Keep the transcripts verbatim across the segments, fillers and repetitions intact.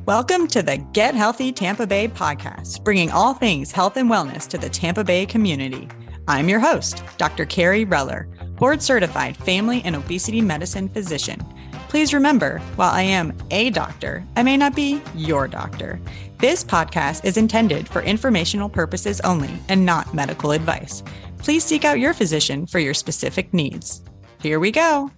Welcome to the Get Healthy Tampa Bay podcast, bringing all things health and wellness to the Tampa Bay community. I'm your host, Doctor Carrie Reller, board-certified family and obesity medicine physician. Please remember, while I am a doctor, I may not be your doctor. This podcast is intended for informational purposes only and not medical advice. Please seek out your physician for your specific needs. Here we go.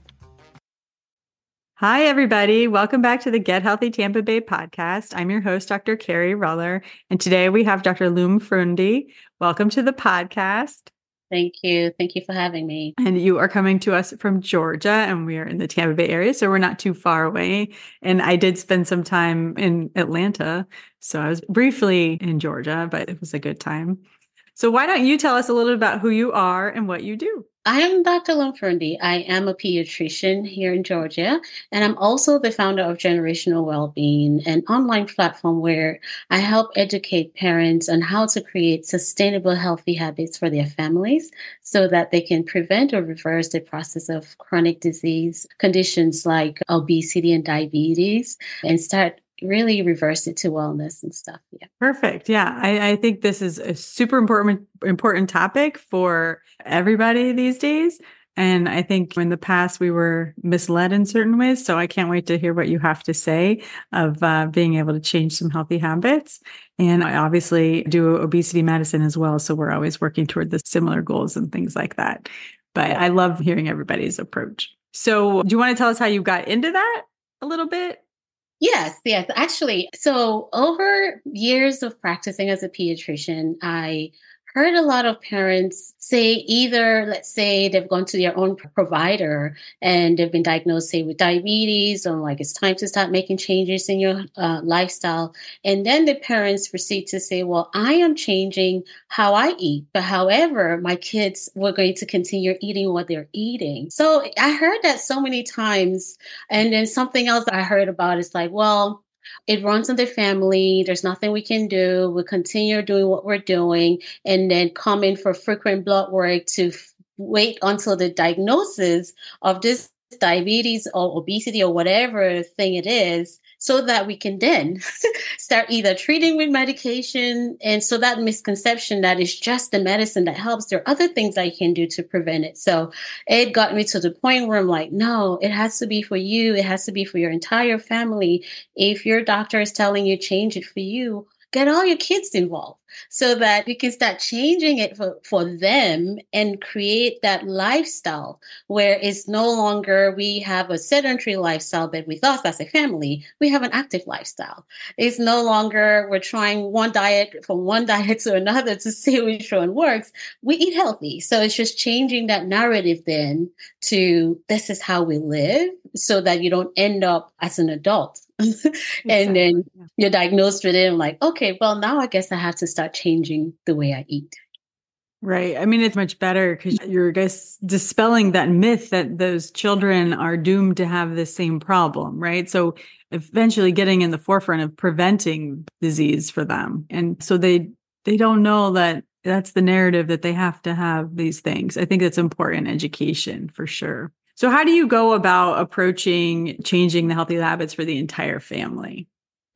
Hi, everybody. Welcome back to the Get Healthy Tampa Bay podcast. I'm your host, Doctor Carrie Reller, and today we have Doctor Loom Frundi. Welcome to the podcast. Thank you. Thank you for having me. And you are coming to us from Georgia, and we are in the Tampa Bay area, so we're not too far away. And I did spend some time in Atlanta, so I was briefly in Georgia, but it was a good time. So why don't you tell us a little bit about who you are and what you do? I am Doctor Loom Frundi. I am a pediatrician here in Georgia, and I'm also the founder of Generational Wellbeing, an online platform where I help educate parents on how to create sustainable, healthy habits for their families so that they can prevent or reverse the process of chronic disease conditions like obesity and diabetes and start really reverse it to wellness and stuff. Yeah. Perfect. Yeah. I, I think this is a super important, important topic for everybody these days. And I think in the past we were misled in certain ways. So I can't wait to hear what you have to say of uh, being able to change some healthy habits. And I obviously do obesity medicine as well. So we're always working toward the similar goals and things like that. But I love hearing everybody's approach. So do you want to tell us how you got into that a little bit? Yes, yes. Actually, so over years of practicing as a pediatrician, I heard a lot of parents say either, let's say they've gone to their own provider and they've been diagnosed, say, with diabetes, or like it's time to start making changes in your uh, lifestyle. And then the parents proceed to say, well, I am changing how I eat, but however, my kids were going to continue eating what they're eating. So I heard that so many times. And then something else I heard about is like, well, it runs in the family. There's nothing we can do. We'll continue doing what we're doing and then come in for frequent blood work to f- wait until the diagnosis of this diabetes or obesity or whatever thing it is, so that we can then start either treating with medication. And so that misconception that it's just the medicine that helps, there are other things I can do to prevent it. So it got me to the point where I'm like, no, it has to be for you. It has to be for your entire family. If your doctor is telling you change it for you, get all your kids involved so that we can start changing it for, for them and create that lifestyle where it's no longer we have a sedentary lifestyle, but with us as a family, we have an active lifestyle. It's no longer we're trying one diet from one diet to another to see which one works. We eat healthy. So it's just changing that narrative then to this is how we live so that you don't end up as an adult. and Exactly. then you're diagnosed with it and like, okay, well, now I guess I have to start changing the way I eat. Right. I mean, it's much better because you're just dispelling that myth that those children are doomed to have the same problem, right? So eventually getting in the forefront of preventing disease for them. And so they they don't know that that's the narrative that they have to have these things. I think that's important education for sure. So how do you go about approaching changing the healthy habits for the entire family?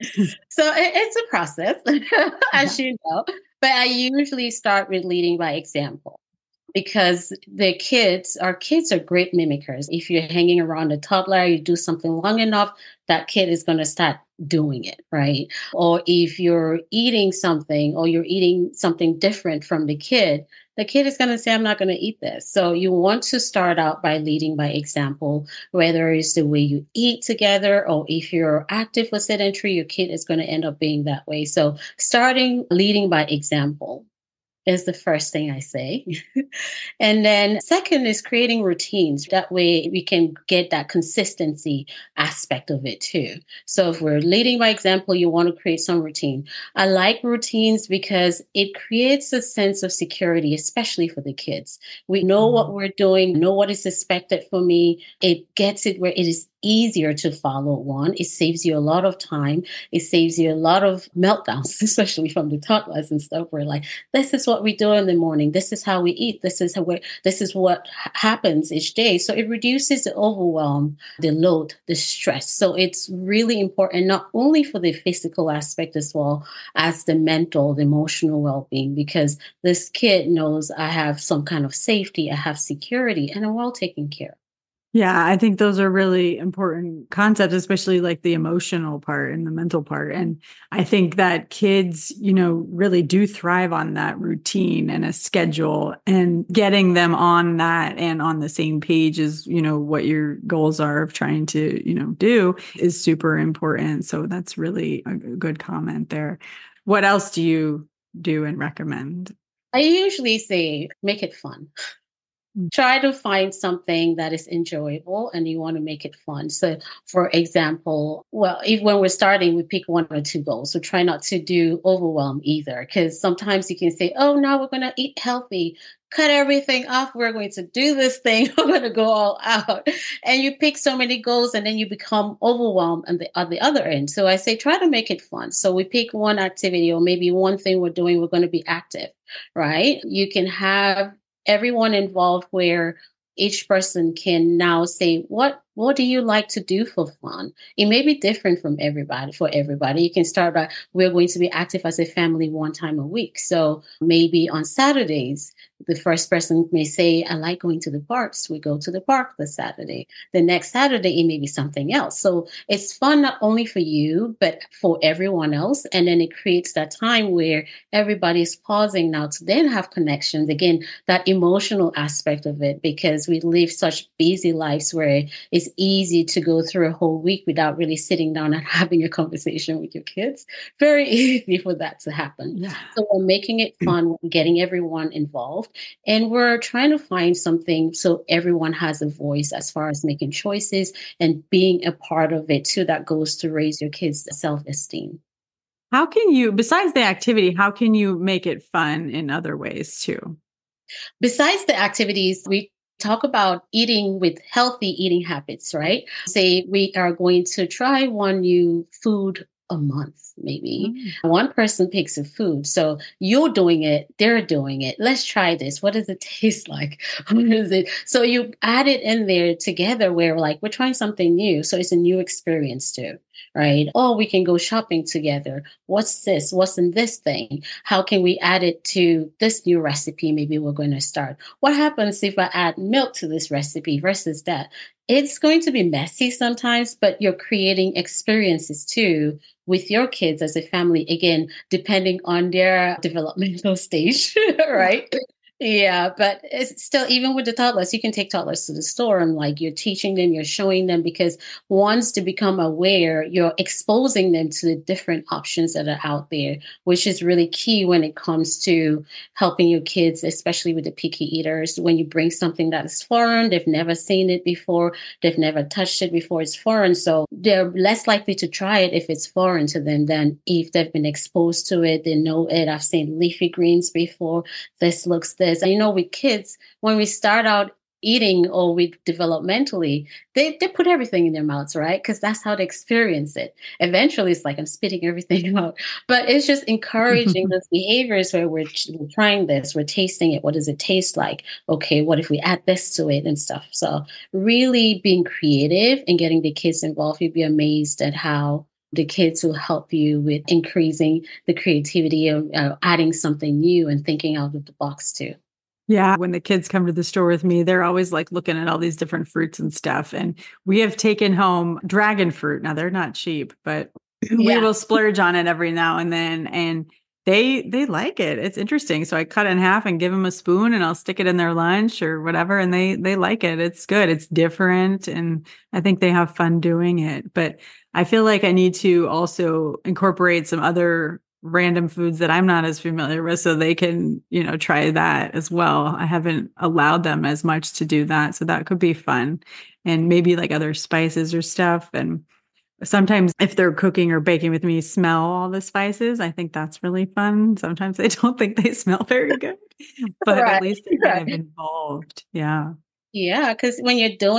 So it, it's a process, as you know, but I usually start with leading by example because the kids, our kids are great mimickers. If you're hanging around a toddler, you do something long enough, that kid is going to start doing it, right? Or if you're eating something or you're eating something different from the kid, the kid is going to say, I'm not going to eat this. So you want to start out by leading by example, whether it's the way you eat together or if you're active or sedentary, your kid is going to end up being that way. So starting leading by example is the first thing I say. And then second is creating routines. That way we can get that consistency aspect of it too. So if we're leading by example, you want to create some routine. I like routines because it creates a sense of security, especially for the kids. We know what we're doing, know what is expected for me. It gets it where it is easier to follow. One, it saves you a lot of time. It saves you a lot of meltdowns, especially from the toddlers and stuff. Where like, this is what we do in the morning. This is how we eat. This is how we, this is what ha- happens each day. So it reduces the overwhelm, the load, the stress. So it's really important, not only for the physical aspect as well as the mental, the emotional well-being, because this kid knows I have some kind of safety, I have security, and I'm well taken care of. Yeah, I think those are really important concepts, especially like the emotional part and the mental part. And I think that kids, you know, really do thrive on that routine and a schedule, and getting them on that and on the same page as, you know, what your goals are of trying to, you know, do is super important. So that's really a good comment there. What else do you do and recommend? I usually say make it fun. Try to find something that is enjoyable and you want to make it fun. So, for example, well, if when we're starting, we pick one or two goals. So try not to do overwhelm either, because sometimes you can say, oh, now we're going to eat healthy, cut everything off. We're going to do this thing. We're going to go all out. And you pick so many goals and then you become overwhelmed on the, on the other end. So I say, try to make it fun. So we pick one activity or maybe one thing we're doing, we're going to be active, right? You can have everyone involved where each person can now say, what what do you like to do for fun? It may be different from everybody for everybody. You can start by, we're going to be active as a family one time a week. So maybe on Saturdays, the first person may say, I like going to the parks. We go to the park this Saturday. The next Saturday, it may be something else. So it's fun not only for you, but for everyone else. And then it creates that time where everybody's pausing now to then have connections. Again, that emotional aspect of it, because we live such busy lives where it's easy to go through a whole week without really sitting down and having a conversation with your kids. Very easy for that to happen. Yeah. So we're making it fun, getting everyone involved. And we're trying to find something so everyone has a voice as far as making choices and being a part of it too, that goes to raise your kids' self-esteem. How can you, besides the activity, how can you make it fun in other ways too? Besides the activities, we talk about eating with healthy eating habits, right? Say we are going to try one new food a month, maybe. Mm. One person picks a food. So you're doing it, they're doing it. Let's try this. What does it taste like? What is it? So you add it in there together where like we're trying something new. So it's a new experience too, right? Oh, we can go shopping together. What's this? What's in this thing? How can we add it to this new recipe? Maybe we're going to start. What happens if I add milk to this recipe versus that? It's going to be messy sometimes, but you're creating experiences too with your kids as a family, again, depending on their developmental stage, right? Yeah, but it's still, even with the toddlers, you can take toddlers to the store and like you're teaching them, you're showing them, because once they become aware, you're exposing them to the different options that are out there, which is really key when it comes to helping your kids, especially with the picky eaters. When you bring something that is foreign, they've never seen it before, they've never touched it before, it's foreign. So they're less likely to try it if it's foreign to them than if they've been exposed to it, they know it. I've seen leafy greens before. This looks this. And you know, with kids, when we start out eating or with developmentally, they, they put everything in their mouths, right? Because that's how they experience it. Eventually, it's like I'm spitting everything out. But it's just encouraging those behaviors where we're, we're trying this, we're tasting it. What does it taste like? Okay, what if we add this to it and stuff? So really being creative and getting the kids involved, you'd be amazed at how the kids will help you with increasing the creativity of uh, adding something new and thinking out of the box too. Yeah. When the kids come to the store with me, they're always like looking at all these different fruits and stuff. And we have taken home dragon fruit. Now they're not cheap, but we Yeah. will splurge on it every now and then. And they, they like it. It's interesting. So I cut it in half and give them a spoon and I'll stick it in their lunch or whatever. And they, they like it. It's good. It's different. And I think they have fun doing it, but I feel like I need to also incorporate some other random foods that I'm not as familiar with so they can, you know, try that as well. I haven't allowed them as much to do that. So that could be fun. And maybe like other spices or stuff. And sometimes if they're cooking or baking with me, smell all the spices. I think that's really fun. Sometimes I don't think they smell very good, but Right, at least they're kind right. of involved. Yeah. Yeah, because when you're doing it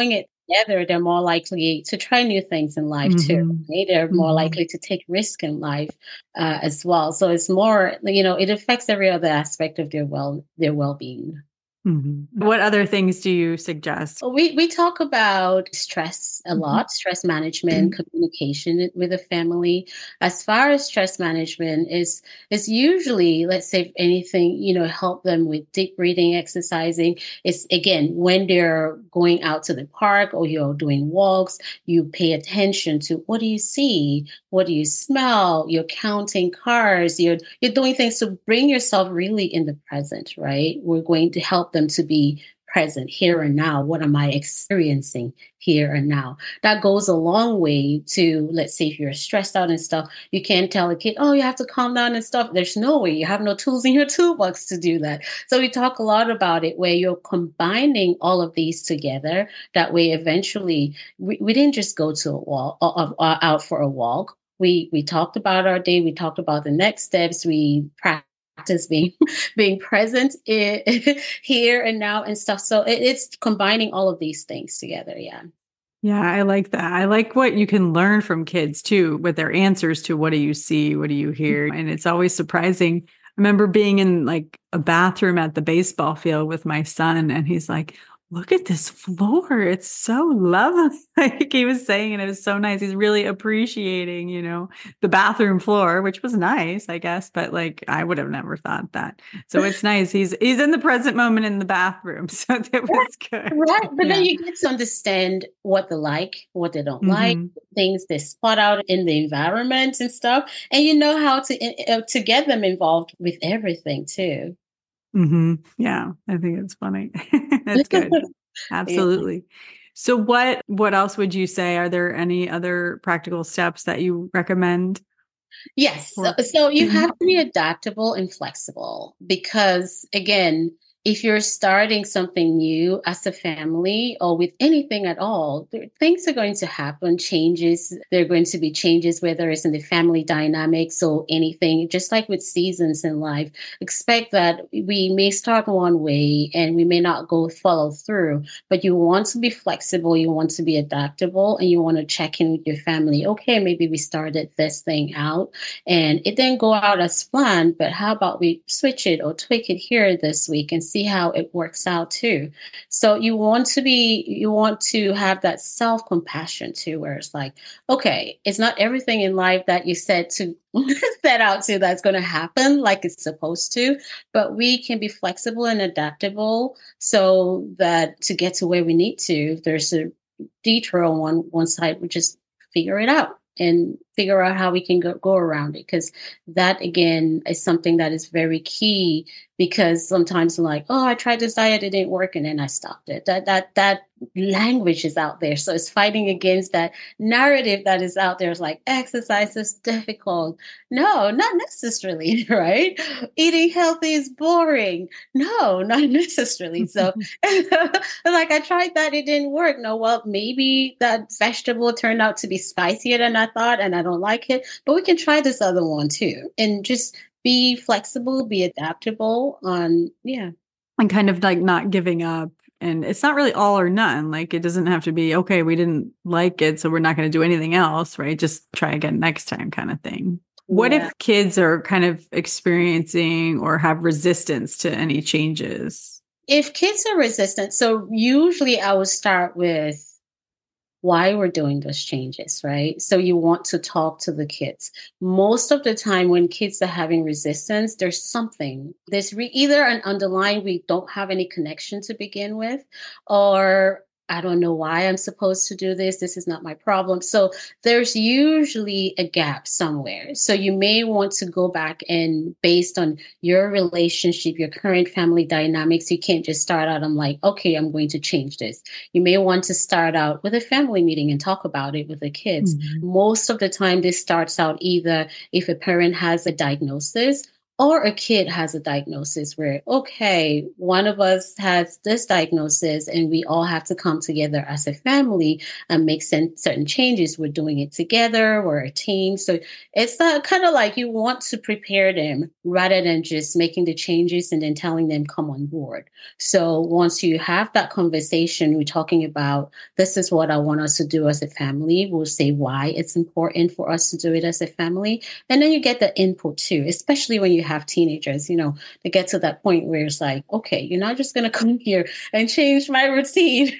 together, they're more likely to try new things in life too. Mm-hmm. Right? They're more Mm-hmm. likely to take risk in life uh, as well. So it's more, you know, it affects every other aspect of their well their well being. Mm-hmm. What other things do you suggest? We we talk about stress a lot, stress management, communication with the family. As far as stress management is is usually, let's say if anything, you know, help them with deep breathing, exercising. It's again when they're going out to the park or you're doing walks, you pay attention to what do you see, what do you smell, you're counting cars, you're you're doing things to bring yourself really in the present, right? We're going to help them to be present here and now. What am I experiencing here and now? That goes a long way to, let's say, if you're stressed out and stuff, you can't tell a kid, oh, you have to calm down and stuff. There's no way. You have no tools in your toolbox to do that. So we talk a lot about it where you're combining all of these together. That way, eventually, we, we didn't just go to a walk, uh, uh, out for a walk. We we talked about our day. We talked about the next steps. We practiced practice being being present in, here and now and stuff. So it, it's combining all of these things together. Yeah. Yeah, I like that. I like what you can learn from kids too, with their answers to what do you see, what do you hear? And it's always surprising. I remember being in like a bathroom at the baseball field with my son, and he's like, look at this floor. It's so lovely. Like he was saying, and it was so nice. He's really appreciating, you know, the bathroom floor, which was nice, I guess, but like I would have never thought that. So it's nice. He's he's in the present moment in the bathroom. So that was good. Right. But Yeah. then you get to understand what they like, what they don't like, Mm-hmm. things they spot out in the environment and stuff. And you know how to uh, to get them involved with everything too. Mm-hmm. Yeah, I think it's funny. That's good. Yeah. Absolutely. So what what else would you say? Are there any other practical steps that you recommend? Yes. So, Or so you have to be adaptable and flexible because, again, if you're starting something new as a family or with anything at all, there, things are going to happen, changes. There are going to be changes, whether it's in the family dynamics or anything, just like with seasons in life. Expect that we may start one way and we may not go follow through, but you want to be flexible, you want to be adaptable, and you want to check in with your family. Okay, maybe we started this thing out and it didn't go out as planned, but how about we switch it or tweak it here this week and see how it works out too. So you want to be, you want to have that self-compassion too, where it's like, okay, it's not everything in life that you said to set out to that's going to happen like it's supposed to, but we can be flexible and adaptable so that to get to where we need to, if there's a detour on one, one side, we just figure it out and figure out how we can go, go around it. Because that, again, is something that is very key because sometimes I'm like, oh, I tried this diet, it didn't work, and then I stopped it. That that that language is out there. So it's fighting against that narrative that is out there. It's like exercise is difficult. No, not necessarily, right? Eating healthy is boring. No, not necessarily. So like I tried that, it didn't work. No, well, maybe that vegetable turned out to be spicier than I thought and I don't like it, but we can try this other one too. And just be flexible, be adaptable on, yeah. and kind of like not giving up. And it's not really all or none. Like it doesn't have to be, okay, we didn't like it, so we're not going to do anything else, right? Just try again next time kind of thing. What Yeah. if kids are kind of experiencing or have resistance to any changes? If kids are resistant, so usually I would start with why we're doing those changes, right? So you want to talk to the kids. Most of the time when kids are having resistance, there's something. There's re- either an underlying, we don't have any connection to begin with, or I don't know why I'm supposed to do this. This is not my problem. So there's usually a gap somewhere. So you may want to go back and based on your relationship, your current family dynamics, you can't just start out, I'm like, okay, I'm going to change this. You may want to start out with a family meeting and talk about it with the kids. Mm-hmm. Most of the time, this starts out either if a parent has a diagnosis or a kid has a diagnosis where, okay, one of us has this diagnosis and we all have to come together as a family and make sen- certain changes. We're doing it together. We're a team. So it's not kind of like you want to prepare them rather than just making the changes and then telling them come on board. So once you have that conversation, we're talking about this is what I want us to do as a family. We'll say why it's important for us to do it as a family. And then you get the input too, especially when you have teenagers, you know, they get to that point where it's like, okay, you're not just going to come here and change my routine,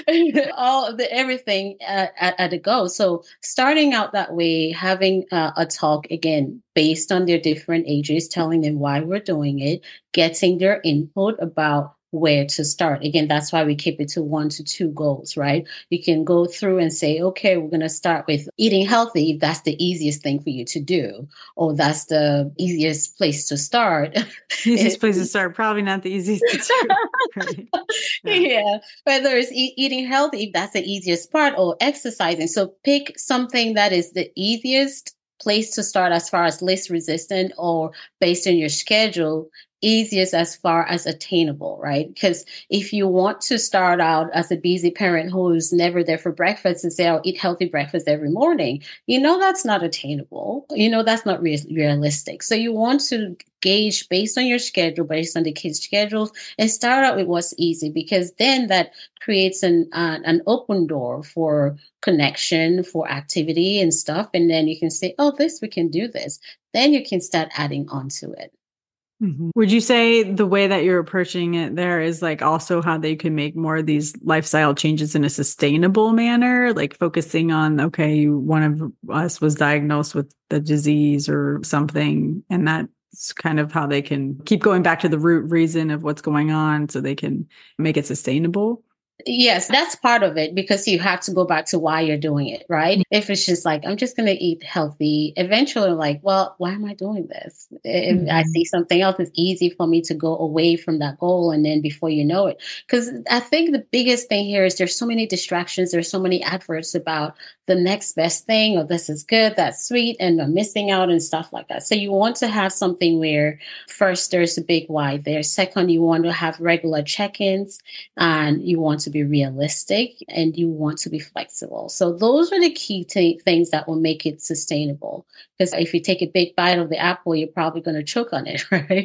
all of the everything at, at, at a go. So starting out that way, having uh, a talk again, based on their different ages, telling them why we're doing it, getting their input about where to start. Again, that's why we keep it to one to two goals, right? You can go through and say, okay, we're going to start with eating healthy if that's the easiest thing for you to do, or that's the easiest place to start. Easiest place to start, probably not the easiest to do. Right? Yeah. yeah. Whether it's e- eating healthy, if that's the easiest part, or exercising. So pick something that is the easiest place to start as far as least resistant or based on your schedule, easiest as far as attainable, right? Because if you want to start out as a busy parent who's never there for breakfast and say, I'll eat healthy breakfast every morning, you know, that's not attainable. You know, that's not re- realistic. So you want to gauge based on your schedule, based on the kids' schedules, and start out with what's easy, because then that creates an uh, an open door for connection, for activity and stuff. And then you can say, oh, this, we can do this. Then you can start adding on to it. Mm-hmm. Would you say the way that you're approaching it there is like also how they can make more of these lifestyle changes in a sustainable manner, like focusing on, okay, one of us was diagnosed with the disease or something, and that's kind of how they can keep going back to the root reason of what's going on so they can make it sustainable? Yes, that's part of it, because you have to go back to why you're doing it, right? If it's just like, I'm just going to eat healthy, eventually, like, well, why am I doing this? If mm-hmm. I see something else, it's easy for me to go away from that goal. And then before you know it, because I think the biggest thing here is there's so many distractions. There's so many adverts about the next best thing, or this is good, that's sweet, and I'm missing out and stuff like that. So you want to have something where first, there's a big why there. Second, you want to have regular check-ins, and you want to be realistic, and you want to be flexible. So those are the key t- things that will make it sustainable. Because if you take a big bite of the apple, you're probably going to choke on it, right?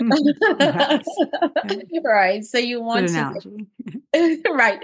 Right. So you want Good to, analogy. right.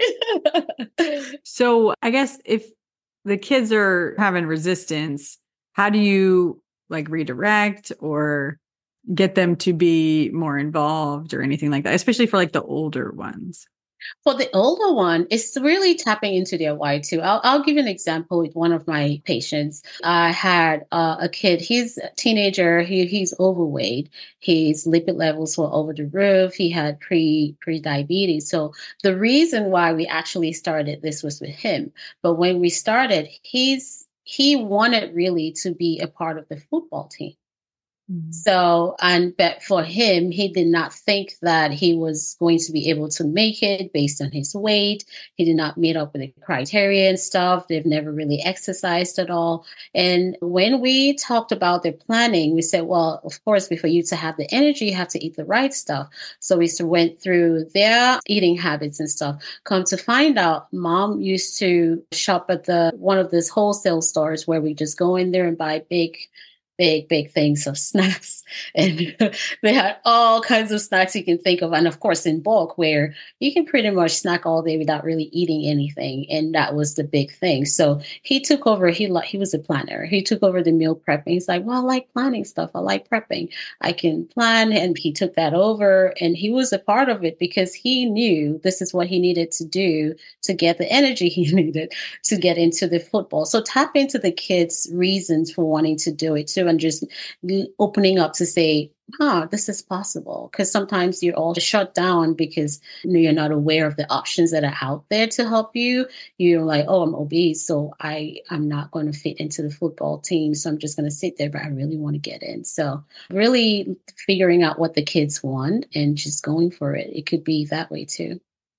So I guess if the kids are having resistance, how do you like redirect or get them to be more involved or anything like that, especially for like the older ones? For the older one, it's really tapping into their why too. I'll, I'll give you an example with one of my patients. I had uh, a kid, he's a teenager, he, he's overweight, his lipid levels were over the roof, he had pre, pre-diabetes. So the reason why we actually started this was with him. But when we started, he's he wanted really to be a part of the football team. So, and but for him, he did not think that he was going to be able to make it based on his weight. He did not meet up with the criteria and stuff. They've never really exercised at all. And when we talked about their planning, we said, well, of course, before you to have the energy, you have to eat the right stuff. So we went through their eating habits and stuff. Come to find out, mom used to shop at the one of these wholesale stores where we just go in there and buy big big, big things of snacks. And they had all kinds of snacks you can think of. And of course, in bulk, where you can pretty much snack all day without really eating anything. And that was the big thing. So he took over, he, he was a planner. He took over the meal prepping. He's like, well, I like planning stuff. I like prepping. I can plan. And he took that over, and he was a part of it because he knew this is what he needed to do to get the energy he needed to get into the football. So tap into the kids' reasons for wanting to do it too, and just opening up to say, huh, this is possible. Because sometimes you're all shut down because you know, you're not aware of the options that are out there to help you. You're like, oh, I'm obese, so I, I'm not going to fit into the football team. So I'm just going to sit there, but I really want to get in. So really figuring out what the kids want and just going for it. It could be that way too.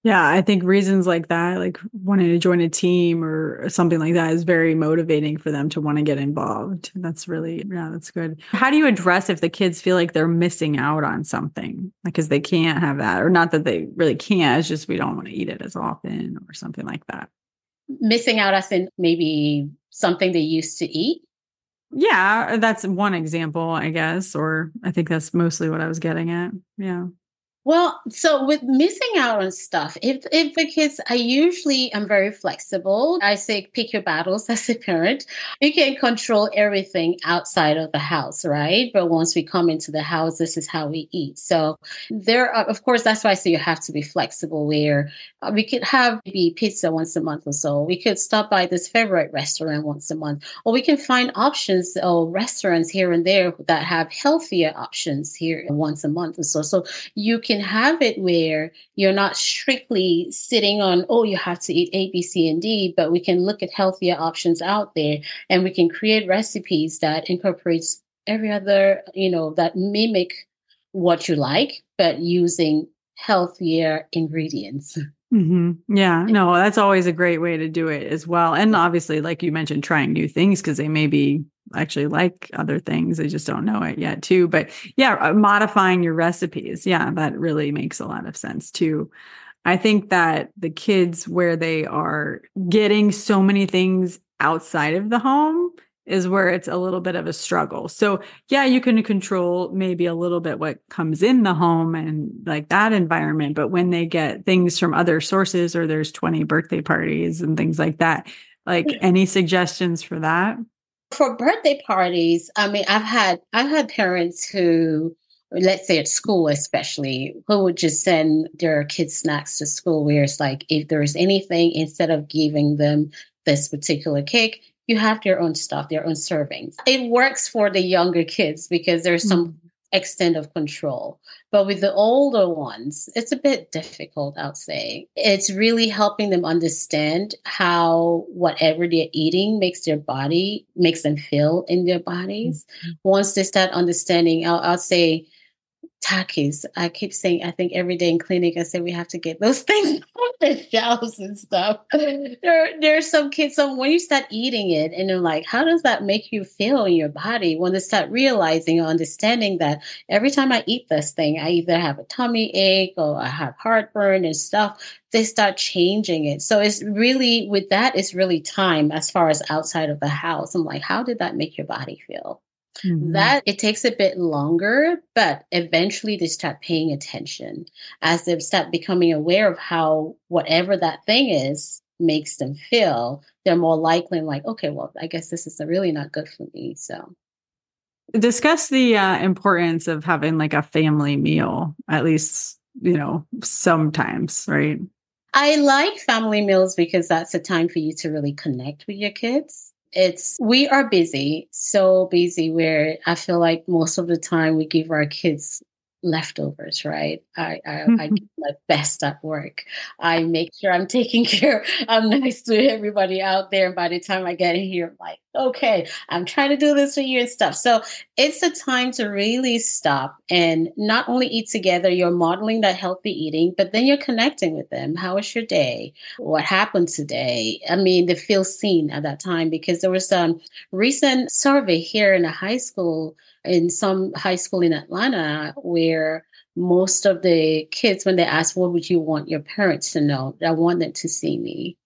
Yeah, I think reasons like that, like wanting to join a team or something like that, is very motivating for them to want to get involved. That's really, yeah, that's good. How do you address if the kids feel like they're missing out on something? Like, because they can't have that, or not that they really can't, it's just we don't want to eat it as often or something like that. Missing out as in maybe something they used to eat. Yeah, that's one example, I guess, or I think that's mostly what I was getting at. Yeah. Well, so with missing out on stuff, if if the kids, I usually am very flexible. I say pick your battles as a parent. You can control everything outside of the house, right? But once we come into the house, this is how we eat. So there are, of course, that's why I say you have to be flexible where uh, we could have maybe pizza once a month or so. We could stop by this favorite restaurant once a month, or we can find options or restaurants here and there that have healthier options here once a month or so. So you can have it where you're not strictly sitting on, oh, you have to eat A, B, C, and D, but we can look at healthier options out there and we can create recipes that incorporates every other, you know, that mimic what you like, but using healthier ingredients. Mm-hmm. Yeah, no, that's always a great way to do it as well. And obviously, like you mentioned, trying new things because they maybe actually like other things. They just don't know it yet, too. But yeah, uh, modifying your recipes. Yeah, that really makes a lot of sense, too. I think that the kids where they are getting so many things outside of the home is where it's a little bit of a struggle. So yeah, you can control maybe a little bit what comes in the home and like that environment. But when they get things from other sources or there's twenty birthday parties and things like that, like any suggestions for that? For birthday parties, I mean, I've had I've had parents who, let's say at school especially, who would just send their kids snacks to school where it's like, if there's anything, instead of giving them this particular cake, you have their own stuff, their own servings. It works for the younger kids because there's some mm-hmm. extent of control. But with the older ones, it's a bit difficult, I'll say. It's really helping them understand how whatever they're eating makes their body, makes them feel in their bodies. Mm-hmm. Once they start understanding, I'll, I'll say, Takis. I keep saying, I think every day in clinic, I say we have to get those things off the shelves and stuff. There, there are some kids, so when you start eating it and they're like, how does that make you feel in your body? When they start realizing or understanding that every time I eat this thing, I either have a tummy ache or I have heartburn and stuff, they start changing it. So it's really, with that, it's really time as far as outside of the house. I'm like, how did that make your body feel? Mm-hmm. That it takes a bit longer, but eventually they start paying attention as they start becoming aware of how whatever that thing is makes them feel. They're more likely like, okay, well, I guess this is really not good for me. So discuss the uh, importance of having like a family meal, at least, you know, sometimes, right? I like family meals because that's a time for you to really connect with your kids. It's, we are busy, so busy where I feel like most of the time we give our kids leftovers, right? I, I, mm-hmm. I do my best at work. I make sure I'm taking care. I'm nice to everybody out there. By the time I get in here, I'm like, okay, I'm trying to do this for you and stuff. So it's a time to really stop and not only eat together, you're modeling that healthy eating, but then you're connecting with them. How was your day? What happened today? I mean, they feel seen at that time because there was a recent survey here in a high school, in some high school in Atlanta, where most of the kids, when they ask, what would you want your parents to know? I want them to see me.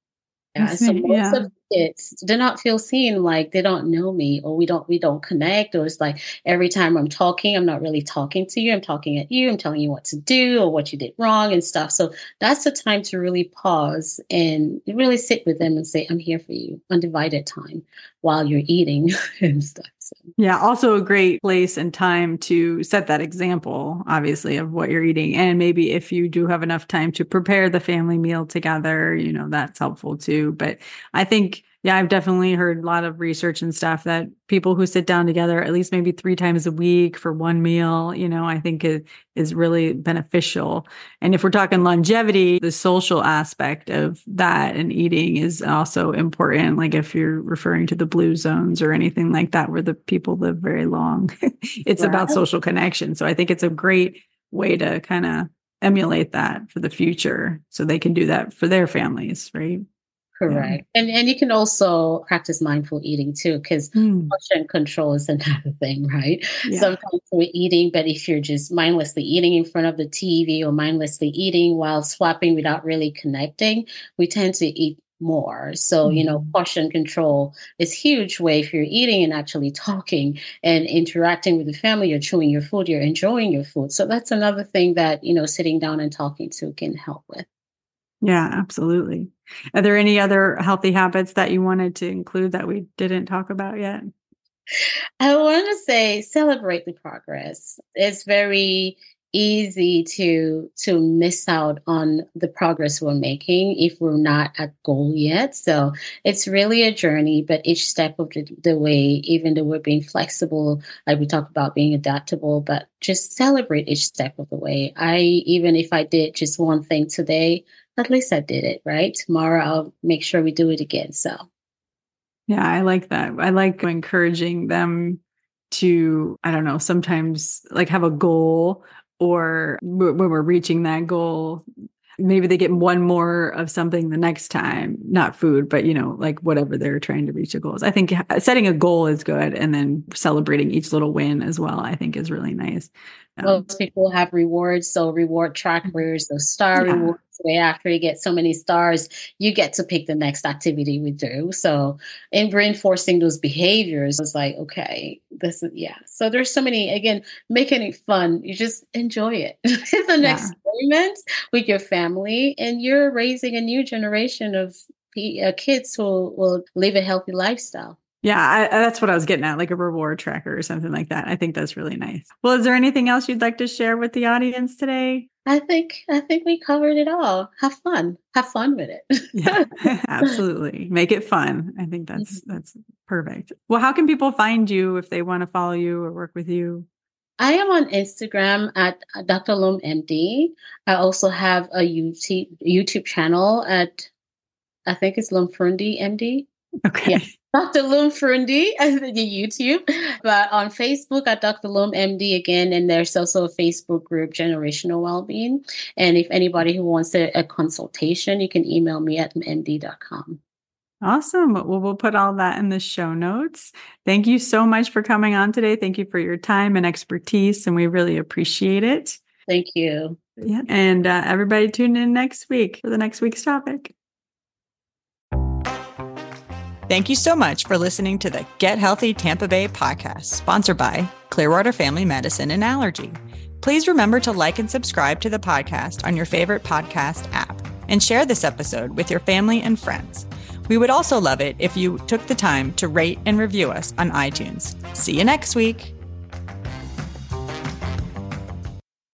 Yeah, so most yeah. of the kids do not feel seen, like they don't know me, or we don't we don't connect, or it's like every time I'm talking, I'm not really talking to you. I'm talking at you. I'm telling you what to do or what you did wrong and stuff. So that's the time to really pause and really sit with them and say, I'm here for you, undivided time while you're eating and stuff. So. Yeah, also a great place and time to set that example, obviously, of what you're eating. And maybe if you do have enough time to prepare the family meal together, you know, that's helpful too. But I think, yeah, I've definitely heard a lot of research and stuff that people who sit down together at least maybe three times a week for one meal, you know, I think it is really beneficial. And if we're talking longevity, the social aspect of that and eating is also important. Like if you're referring to the blue zones or anything like that, where the people live very long, it's right. about social connection. So I think it's a great way to kind of emulate that for the future so they can do that for their families, right? Correct. Yeah. And and you can also practice mindful eating too, because mm. portion control is another thing, right? Yeah. Sometimes we're eating, but if you're just mindlessly eating in front of the T V or mindlessly eating while swapping without really connecting, we tend to eat more. So, mm. you know, portion control is a huge way if you're eating and actually talking and interacting with the family, you're chewing your food, you're enjoying your food. So that's another thing that, you know, sitting down and talking to can help with. Yeah, absolutely. Are there any other healthy habits that you wanted to include that we didn't talk about yet? I want to say celebrate the progress. It's very easy to to miss out on the progress we're making if we're not at goal yet. So it's really a journey, but each step of the, the way, even though we're being flexible, like we talk about being adaptable, but just celebrate each step of the way. I, even if I did just one thing today, at least I did it, right? Tomorrow I'll make sure we do it again. So. Yeah, I like that. I like encouraging them to, I don't know, sometimes like have a goal, or when we're reaching that goal, maybe they get one more of something the next time, not food, but, you know, like whatever they're trying to reach a goal is. I think setting a goal is good. And then celebrating each little win as well, I think is really nice. Um, Most people have rewards. So reward trackers, so star yeah. rewards. Way after you get so many stars, you get to pick the next activity we do. So in reinforcing those behaviors, it's like, okay, this is, yeah. So there's so many, again, making it fun. You just enjoy it. It's an yeah. experiment with your family, and you're raising a new generation of uh, kids who will live a healthy lifestyle. Yeah, I, that's what I was getting at, like a reward tracker or something like that. I think that's really nice. Well, is there anything else you'd like to share with the audience today? I think I think we covered it all. Have fun. Have fun with it. Yeah, absolutely. Make it fun. I think that's mm-hmm. that's perfect. Well, how can people find you if they want to follow you or work with you? I am on Instagram at Doctor Loam M D. I also have a YouTube YouTube channel at, I think it's Loamfundi M D. Okay. Yeah. Doctor Loamfundi as the YouTube, but on Facebook at Doctor Loam M D again, and there's also a Facebook group, Generational Wellbeing. And if anybody who wants a, a consultation, you can email me at m d dot com. Awesome. Well, we'll put all that in the show notes. Thank you so much for coming on today. Thank you for your time and expertise, and we really appreciate it. Thank you. Yeah. And uh, everybody tune in next week for the next week's topic. Thank you so much for listening to the Get Healthy Tampa Bay podcast, sponsored by Clearwater Family Medicine and Allergy. Please remember to like and subscribe to the podcast on your favorite podcast app, and share this episode with your family and friends. We would also love it if you took the time to rate and review us on iTunes. See you next week.